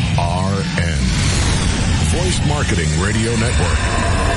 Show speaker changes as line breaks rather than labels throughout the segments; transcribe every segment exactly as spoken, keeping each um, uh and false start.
R N, Voice Marketing Radio Network.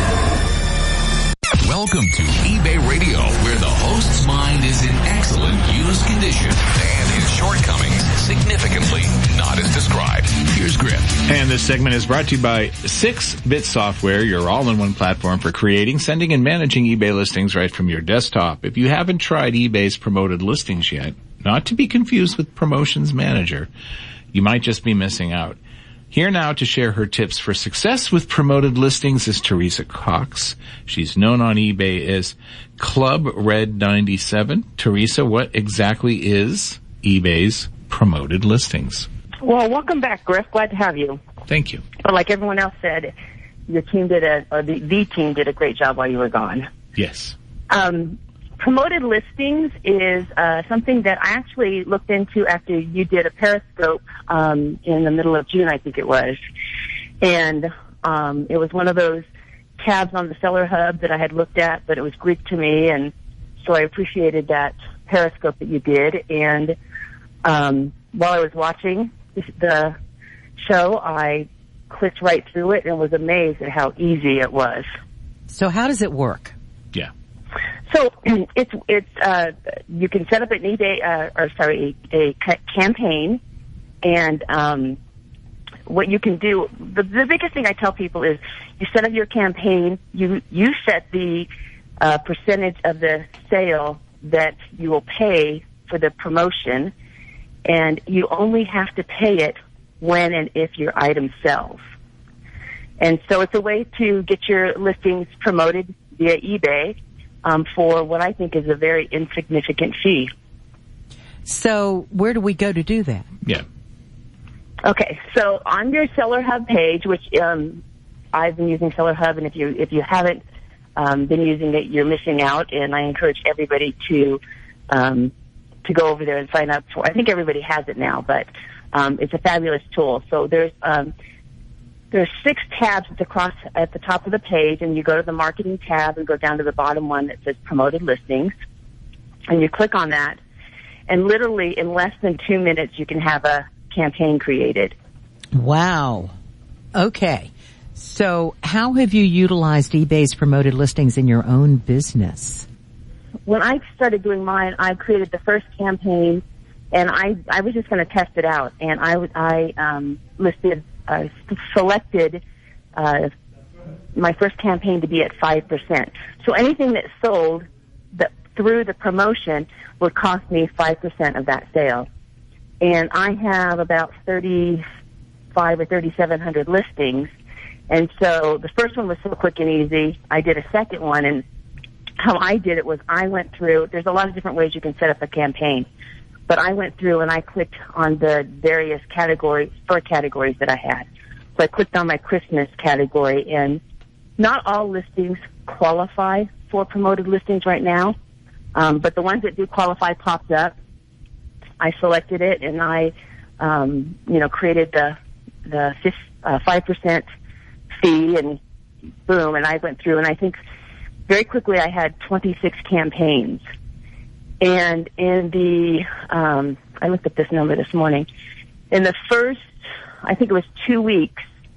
Welcome to eBay Radio, where the host's mind is in excellent used condition and his shortcomings significantly not as described. Here's Griff.
And this segment is brought to you by six bit Software, your all-in-one platform for creating, sending, and managing eBay listings right from your desktop. If you haven't tried eBay's promoted listings yet, not to be confused with Promotions Manager, you might just be missing out. Here now to share her tips for success with promoted listings is Teresa Cox. She's known on eBay as Club Red ninety-seven. Teresa, what exactly is eBay's promoted listings?
Well, welcome back, Griff. Glad to have you.
Thank you.
But like everyone else said, your team did a, or the, the team did a great job while you were gone.
Yes.
Um, promoted listings is uh, something that I actually looked into after you did a Periscope um, in the middle of June, I think it was. And um, it was one of those tabs on the Seller Hub that I had looked at, but it was Greek to me, and so I appreciated that Periscope that you did. And um, while I was watching the show, I clicked right through it and was amazed at how easy it was.
So how does it work?
Yeah.
So it's it's uh, you can set up an eBay uh, or sorry a, a ca- campaign, and um, what you can do. The, the biggest thing I tell people is you set up your campaign. You you set the uh, percentage of the sale that you will pay for the promotion, and you only have to pay it when and if your item sells. And so it's a way to get your listings promoted via eBay. Um, for what I think is a very insignificant fee.
So where do we go to do that?
Yeah.
Okay, so on your Seller Hub page, which um, I've been using Seller Hub, and if you if you haven't um, been using it, you're missing out. And I encourage everybody to um, to go over there and sign up for. I think everybody has it now, but um, it's a fabulous tool. So there's um, There's six tabs at the, cross, at the top of the page, and you go to the marketing tab and go down to the bottom one that says promoted listings, and you click on that, and literally in less than two minutes you can have a campaign created.
Wow. Okay. So how have you utilized eBay's promoted listings in your own business?
When I started doing mine, I created the first campaign, and I, I was just going to test it out, and I, I um, listed I uh, selected uh, my first campaign to be at five percent. So anything that sold that through the promotion would cost me five percent of that sale. And I have about thirty-five or thirty-seven hundred listings. And so the first one was so quick and easy. I did a second one, and how I did it was I went through, there's a lot of different ways you can set up a campaign. But I went through and I clicked on the various categories, for categories that I had. So I clicked on my Christmas category, and not all listings qualify for promoted listings right now, um, but the ones that do qualify popped up. I selected it, and I, um, you know, created the the uh, five percent fee, and boom, and I went through, and I think very quickly I had twenty-six campaigns. And in the, um, I looked at this number this morning. In the first, I think it was two weeks,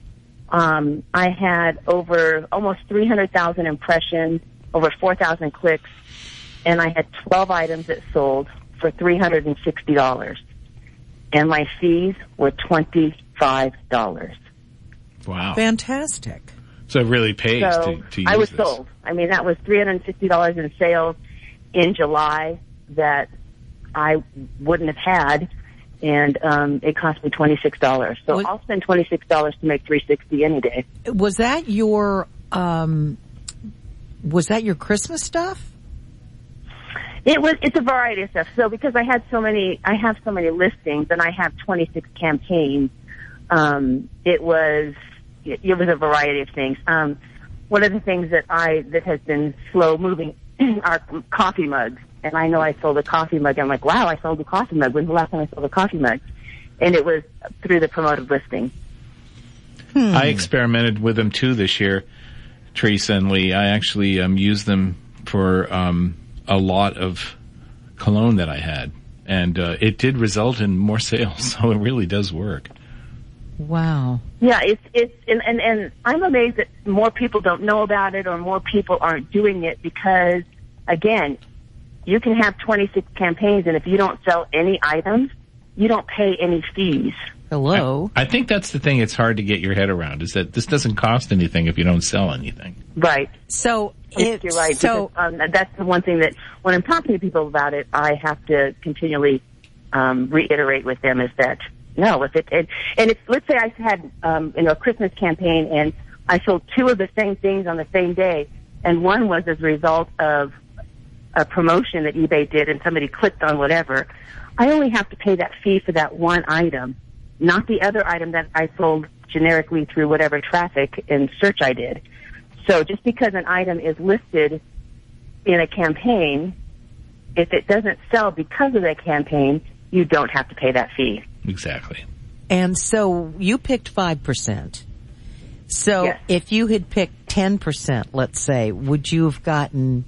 um, I had over almost three hundred thousand impressions, over four thousand clicks, and I had twelve items that sold for three hundred sixty dollars. And my fees were twenty-five dollars.
Wow.
Fantastic.
So it really pays
so
to, to use
I was
this.
sold. I mean, that was three hundred sixty dollars in sales in July that I wouldn't have had, and um, it cost me twenty-six dollars. So
was,
I'll spend twenty-six dollars to make three hundred sixty dollars any day.
Was that your, um, was that your Christmas stuff?
It was, it's a variety of stuff. So because I had so many, I have so many listings and I have twenty-six campaigns, um, it was, it, it was a variety of things. Um, one of the things that I, that has been slow moving are coffee mugs. And I know I sold a coffee mug. I'm like, wow, I sold a coffee mug. When's the last time I sold a coffee mug? And it was through the promoted listing.
Hmm. I experimented with them too this year, Teresa and Lee. I actually um, used them for um, a lot of cologne that I had. And uh, it did result in more sales, so it really does work.
Wow.
Yeah, it's it's and, and and I'm amazed that more people don't know about it or more people aren't doing it because, again, you can have twenty-six campaigns and if you don't sell any items, you don't pay any fees.
Hello.
I, I think that's the thing it's hard to get your head around is that this doesn't cost anything if you don't sell anything.
Right.
So
if, you're right.
So
because, um, that's the one thing that when I'm talking to people about it, I have to continually um, reiterate with them is that no, if it, it and it's let's say I had um, you know a Christmas campaign and I sold two of the same things on the same day, and one was as a result of a promotion that eBay did and somebody clicked on whatever. I only have to pay that fee for that one item, not the other item that I sold generically through whatever traffic and search I did. So just because an item is listed in a campaign, if it doesn't sell because of that campaign, you don't have to pay that fee.
Exactly.
And so you picked five percent. So
yes.
If you had picked ten percent, let's say, would you have gotten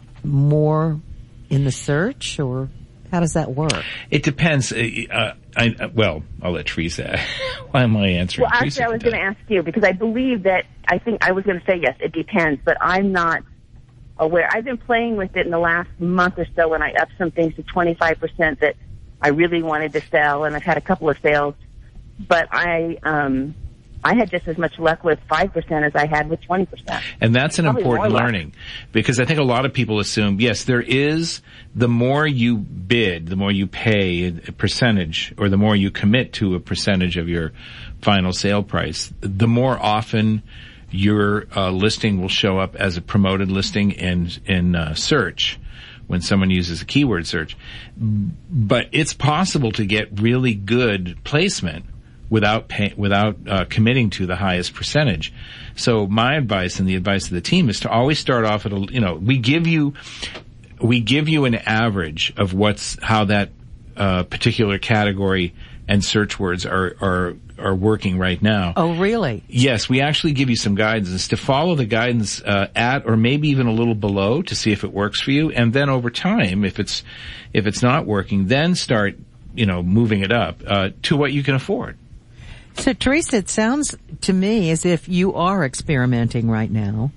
more in the search, or how does that work?
It depends. Uh, I, uh, well, I'll let Teresa. Why am I answering?
Well, actually,
Teresa
I was going to ask you because I believe that, I think I was going to say yes, it depends, but I'm not aware. I've been playing with it in the last month or so when I upped some things to twenty-five percent that I really wanted to sell, and I've had a couple of sales, but I, um, I had just as much luck with five percent as I had with twenty percent.
And that's an
Probably
important
more luck.
learning because I think a lot of people assume, yes, there is, the more you bid, the more you pay a percentage, or the more you commit to a percentage of your final sale price, the more often your uh, listing will show up as a promoted listing in, in uh, search when someone uses a keyword search. But it's possible to get really good placement without pay, without uh, committing to the highest percentage. So my advice and the advice of the team is to always start off at a, you know, we give you we give you an average of what's how that uh, particular category and search words are are are working right now.
Oh, really?
Yes, we actually give you some guidance to follow the guidance uh, at or maybe even a little below to see if it works for you, and then over time, if it's if it's not working, then start you know moving it up uh, to what you can afford.
So, Teresa, it sounds to me as if you are experimenting right now.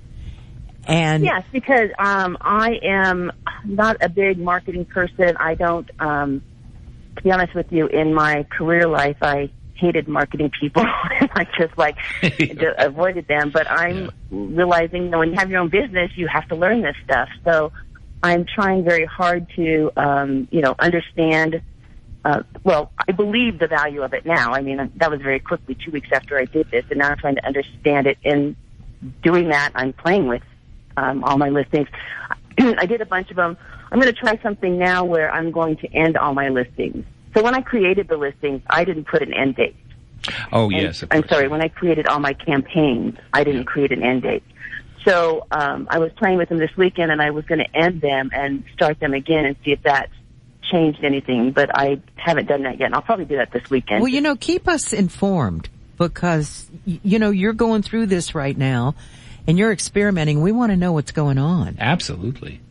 And
yes, because um, I am not a big marketing person. I don't, um, to be honest with you, in my career life, I hated marketing people. I just like avoided them. But I'm yeah. realizing, you know, when you have your own business, you have to learn this stuff. So I'm trying very hard to, um, you know, understand. Uh, well, I believe the value of it now. I mean, that was very quickly, two weeks after I did this, and now I'm trying to understand it. In doing that, I'm playing with um, all my listings. I did a bunch of them. I'm going to try something now where I'm going to end all my listings. So when I created the listings, I didn't put an end date.
Oh,
and,
yes. Of
I'm
course.
sorry, when I created all my campaigns, I didn't create an end date. So um, I was playing with them this weekend, and I was going to end them and start them again and see if that changed anything, but I haven't done that yet, and I'll probably do that this weekend.
Well, you know, keep us informed because, you know, you're going through this right now and you're experimenting. We want to know what's going on.
Absolutely.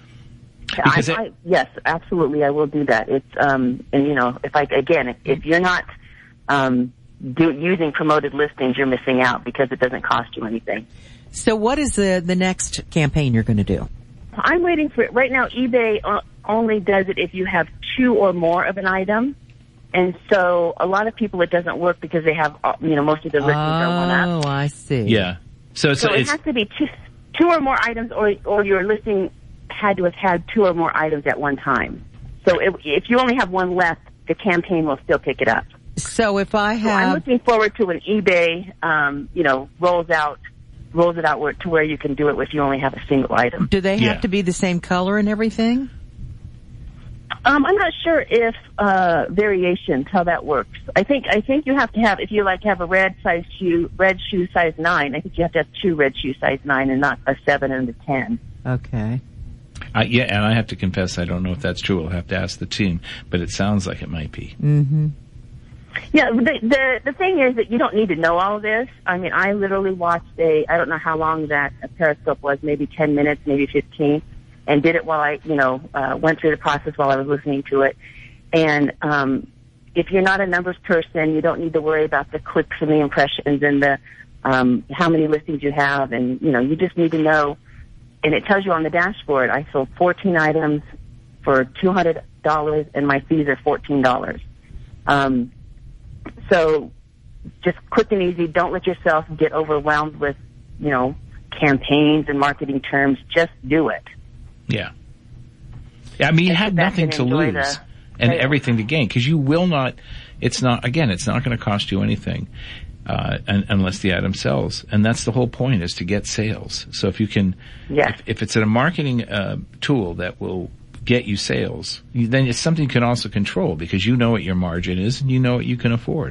I, I, yes, absolutely, I will do that. It's, um, and you know, if I, again, if, if you're not, um, do, using promoted listings, you're missing out because it doesn't cost you anything.
So what is the, the next campaign you're going to do?
I'm waiting for it. Right now, eBay only does it if you have two or more of an item. And so a lot of people, it doesn't work because they have, you know, most of their listings
oh,
are one up.
Oh, I see.
Yeah. So, so,
so it
it's,
has to be two, two or more items, or, or your listing had to have had two or more items at one time. So if, if you only have one left, the campaign will still pick it up.
So if I have...
So I'm looking forward to when eBay, um, you know, rolls out rolls it out where, to where you can do it if you only have a single item.
Do they have
Yeah.
to be the same color and everything?
Um, I'm not sure if uh, variations, how that works. I think I think you have to have, if you like have a red size shoe, red shoe size nine, I think you have to have two red shoe size nine and not a seven and a ten.
Okay.
uh, yeah, and I have to confess, I don't know if that's true. I'll have to ask the team, but it sounds like it might be.
Mm-hmm.
Yeah, the, the the thing is that you don't need to know all of this. I mean, I literally watched a, I don't know how long that Periscope was, maybe ten minutes, maybe fifteen, and did it while I, you know, uh, went through the process while I was listening to it. And um, if you're not a numbers person, you don't need to worry about the clicks and the impressions and the um, how many listings you have. And, you know, you just need to know. And it tells you on the dashboard, I sold fourteen items for two hundred dollars, and my fees are fourteen dollars. Um, so just quick and easy. Don't let yourself get overwhelmed with, you know, campaigns and marketing terms. Just do it.
Yeah. I mean, you
And
have
sit back
nothing
and
to
enjoy
lose
the
and
sales.
everything to gain, because you will not, it's not, again, it's not going to cost you anything, uh, un unless the item sells. And that's the whole point, is to get sales. So if you can,
Yes.
if, if it's a marketing, uh, tool that will get you sales, you, then it's something you can also control, because you know what your margin is and you know what you can afford.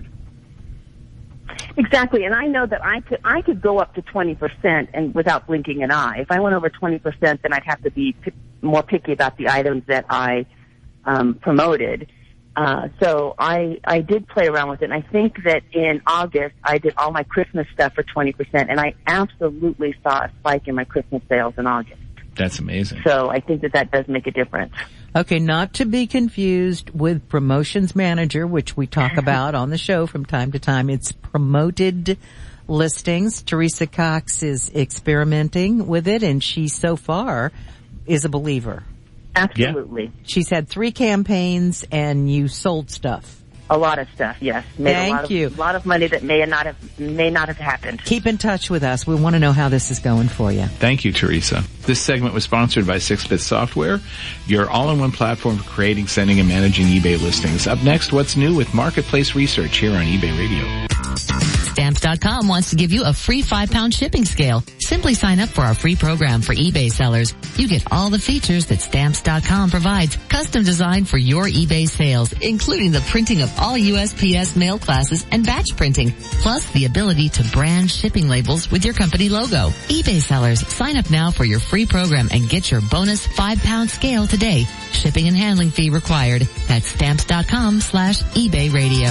Exactly, and I know that I could I could go up to twenty percent and without blinking an eye. If I went over twenty percent, then I'd have to be p more picky about the items that I um, promoted. Uh, so I I did play around with it, and I think that in August I did all my Christmas stuff for twenty percent, and I absolutely saw a spike in my Christmas sales in August.
That's amazing.
So I think that that does make a difference.
Okay, not to be confused with Promotions Manager, which we talk about on the show from time to time. It's promoted listings. Teresa Cox is experimenting with it, and she so far is a believer.
Absolutely.
She's had three campaigns, and you sold stuff.
A lot of stuff, yes. Made
Thank
a lot of,
you.
A lot of money that may not have may not have happened.
Keep in touch with us. We want to know how this is going for you.
Thank you, Teresa. This segment was sponsored by six bit Software, your all-in-one platform for creating, sending, and managing eBay listings. Up next, what's new with Marketplace Research here on eBay Radio.
Stamps dot com wants to give you a free five pound shipping scale. Simply sign up for our free program for eBay sellers. You get all the features that Stamps dot com provides, custom designed for your eBay sales, including the printing of all U S P S mail classes and batch printing, plus the ability to brand shipping labels with your company logo. eBay sellers, sign up now for your free program and get your bonus five pound scale today. Shipping and handling fee required. That's Stamps dot com slash eBay radio.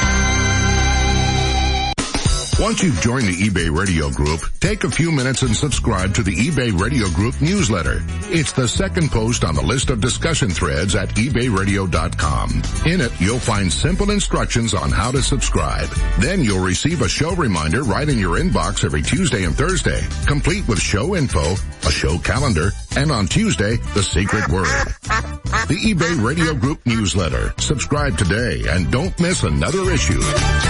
Once you've joined the eBay Radio Group, take a few minutes and subscribe to the eBay Radio Group newsletter. It's the second post on the list of discussion threads at ebay radio dot com. In it, you'll find simple instructions on how to subscribe. Then you'll receive a show reminder right in your inbox every Tuesday and Thursday, complete with show info, a show calendar, and on Tuesday, the secret word. The eBay Radio Group newsletter. Subscribe today and don't miss another issue.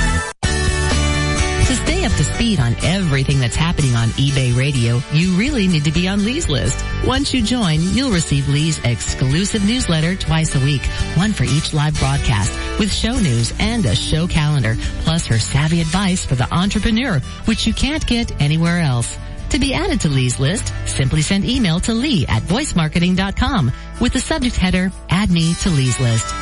To stay up to speed on everything that's happening on eBay Radio, you really need to be on Lee's list. Once you join, you'll receive Lee's exclusive newsletter twice a week, one for each live broadcast, with show news and a show calendar, plus her savvy advice for the entrepreneur, which you can't get anywhere else. To be added to Lee's list, simply send email to Lee at voice marketing dot com with the subject header, Add Me to Lee's List.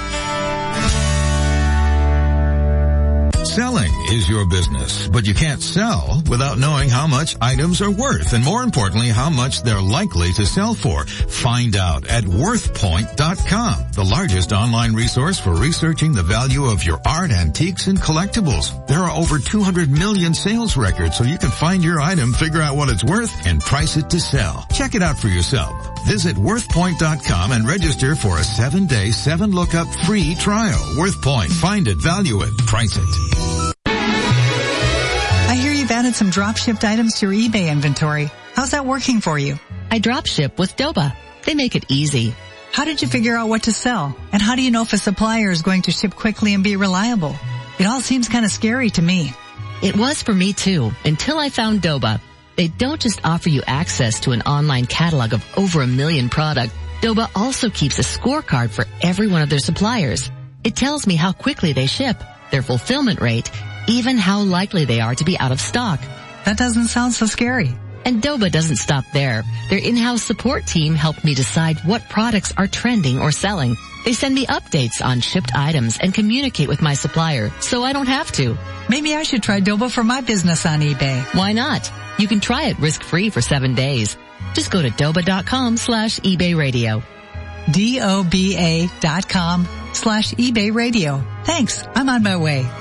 Selling is your business, but you can't sell without knowing how much items are worth, and more importantly, how much they're likely to sell for. Find out at worth point dot com, the largest online resource for researching the value of your art, antiques, and collectibles. There are over two hundred million sales records, so you can find your item, figure out what it's worth, and price it to sell. Check it out for yourself. Visit worth point dot com and register for a seven-day, seven-lookup free trial. WorthPoint. Find it, value it, price it.
I hear you've added some drop-shipped items to your eBay inventory. How's that working for you?
I drop ship with Doba. They make it easy.
How did you figure out what to sell? And how do you know if a supplier is going to ship quickly and be reliable? It all seems kind of scary to me.
It was for me too, until I found Doba. They don't just offer you access to an online catalog of over a million products. Doba also keeps a scorecard for every one of their suppliers. It tells me how quickly they ship, their fulfillment rate, even how likely they are to be out of stock.
That doesn't sound so scary.
And Doba doesn't stop there. Their in-house support team helped me decide what products are trending or selling. They send me updates on shipped items and communicate with my supplier, so I don't have to.
Maybe I should try Doba for my business on eBay.
Why not? You can try it risk-free for seven days. Just go to doba dot com slash eBay radio.
D O B A dot com slash eBay radio. Thanks. I'm on my way.